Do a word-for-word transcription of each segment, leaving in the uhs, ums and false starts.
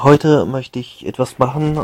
Heute möchte ich etwas machen,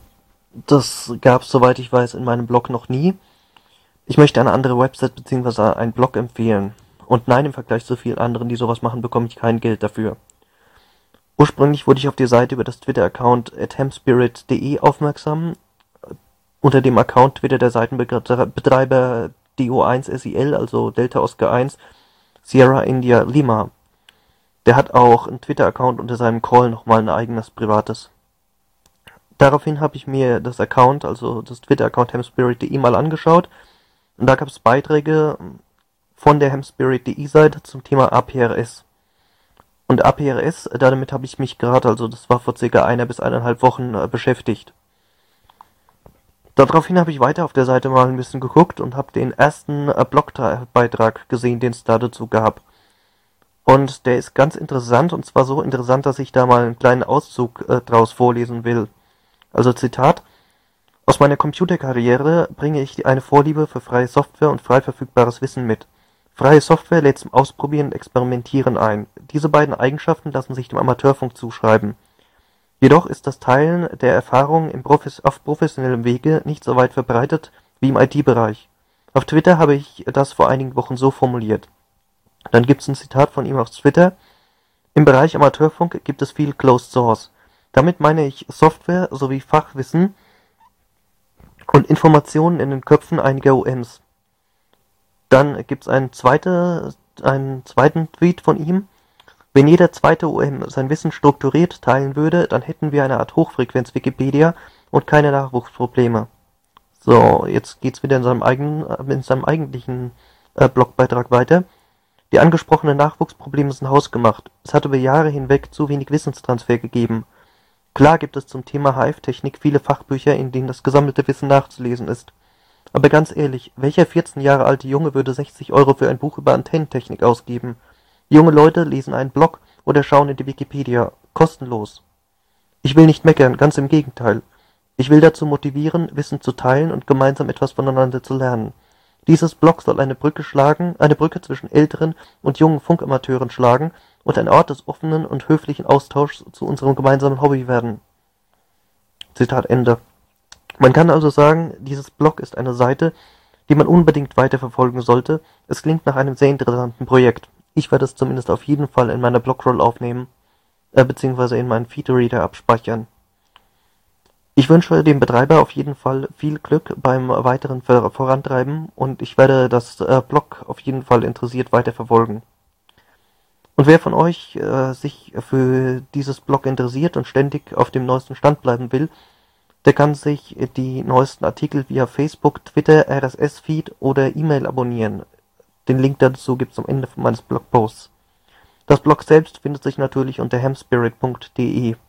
das gab es, soweit ich weiß, in meinem Blog noch nie. Ich möchte eine andere Website bzw. einen Blog empfehlen. Und nein, im Vergleich zu vielen anderen, die sowas machen, bekomme ich kein Geld dafür. Ursprünglich wurde ich auf die Seite über das Twitter-Account at hamspirit punkt de aufmerksam. Unter dem Account Twitter der Seitenbetreiber D O eins S I L, also Delta Oscar eins, Sierra India Lima. Der hat auch einen Twitter-Account unter seinem Call nochmal ein eigenes privates. Daraufhin habe ich mir das Account, also das Twitter-Account hamspirit punkt de mal angeschaut. Und da gab es Beiträge von der hamspirit punkt de Seite zum Thema A P R S. Und A P R S, damit habe ich mich gerade, also das war vor circa einer bis eineinhalb Wochen äh, beschäftigt. Daraufhin habe ich weiter auf der Seite mal ein bisschen geguckt und habe den ersten äh, Blogbeitrag gesehen, den es da dazu gab. Und der ist ganz interessant, und zwar so interessant, dass ich da mal einen kleinen Auszug äh, draus vorlesen will. Also Zitat: Aus meiner Computerkarriere bringe ich eine Vorliebe für freie Software und frei verfügbares Wissen mit. Freie Software lädt zum Ausprobieren und Experimentieren ein. Diese beiden Eigenschaften lassen sich dem Amateurfunk zuschreiben. Jedoch ist das Teilen der Erfahrungen im Profes- auf professionellem Wege nicht so weit verbreitet wie im I T-Bereich. Auf Twitter habe ich das vor einigen Wochen so formuliert. Dann gibt es ein Zitat von ihm auf Twitter: Im Bereich Amateurfunk gibt es viel Closed Source. Damit meine ich Software sowie Fachwissen und Informationen in den Köpfen einiger O Ms. Dann gibt es einen, zweite, einen zweiten Tweet von ihm: Wenn jeder zweite O M sein Wissen strukturiert teilen würde, dann hätten wir eine Art Hochfrequenz-Wikipedia und keine Nachwuchsprobleme. So, jetzt geht's wieder in seinem eigenen, in seinem eigentlichen äh, Blogbeitrag weiter. Die angesprochenen Nachwuchsprobleme sind hausgemacht. Es hat über Jahre hinweg zu wenig Wissenstransfer gegeben. Klar gibt es zum Thema H F-Technik viele Fachbücher, in denen das gesammelte Wissen nachzulesen ist. Aber ganz ehrlich, welcher vierzehn Jahre alte Junge würde sechzig Euro für ein Buch über Antennentechnik ausgeben? Junge Leute lesen einen Blog oder schauen in die Wikipedia. Kostenlos. Ich will nicht meckern, ganz im Gegenteil. Ich will dazu motivieren, Wissen zu teilen und gemeinsam etwas voneinander zu lernen. Dieses Blog soll eine Brücke schlagen, eine Brücke zwischen älteren und jungen Funkamateuren schlagen und ein Ort des offenen und höflichen Austauschs zu unserem gemeinsamen Hobby werden. Zitat Ende. Man kann also sagen, dieses Blog ist eine Seite, die man unbedingt weiterverfolgen sollte. Es klingt nach einem sehr interessanten Projekt. Ich werde es zumindest auf jeden Fall in meiner Blogroll aufnehmen, äh, beziehungsweise in meinen Feedreader abspeichern. Ich wünsche dem Betreiber auf jeden Fall viel Glück beim weiteren Vor- Vorantreiben und ich werde das äh, Blog auf jeden Fall interessiert weiterverfolgen. Und wer von euch äh, sich für dieses Blog interessiert und ständig auf dem neuesten Stand bleiben will, der kann sich die neuesten Artikel via Facebook, Twitter, R S S-Feed oder E-Mail abonnieren. Den Link dazu gibt es am Ende meines Blogposts. Das Blog selbst findet sich natürlich unter hamspirit punkt de.